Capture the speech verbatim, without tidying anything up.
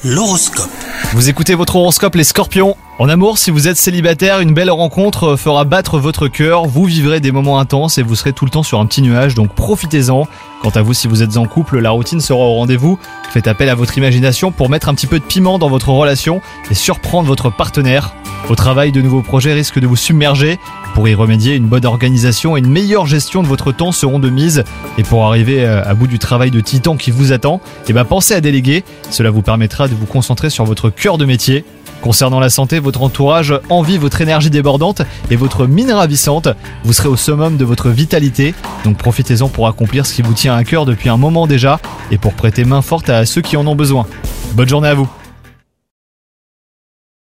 L'horoscope. Vous écoutez votre horoscope les scorpions. En amour, si vous êtes célibataire, une belle rencontre fera battre votre cœur, vous vivrez des moments intenses et vous serez tout le temps sur un petit nuage, donc profitez-en. Quant à vous, si vous êtes en couple, la routine sera au rendez-vous. Faites appel à votre imagination pour mettre un petit peu de piment dans votre relation et surprendre votre partenaire. Au travail, de nouveaux projets risquent de vous submerger. Pour y remédier, une bonne organisation et une meilleure gestion de votre temps seront de mise. Et pour arriver à bout du travail de titan qui vous attend, eh ben pensez à déléguer. Cela vous permettra de vous concentrer sur votre cœur de métier. Concernant la santé, votre entourage envie votre énergie débordante et votre mine ravissante. Vous serez au summum de votre vitalité, donc profitez-en pour accomplir ce qui vous tient à cœur depuis un moment déjà et pour prêter main forte à ceux qui en ont besoin. Bonne journée à vous.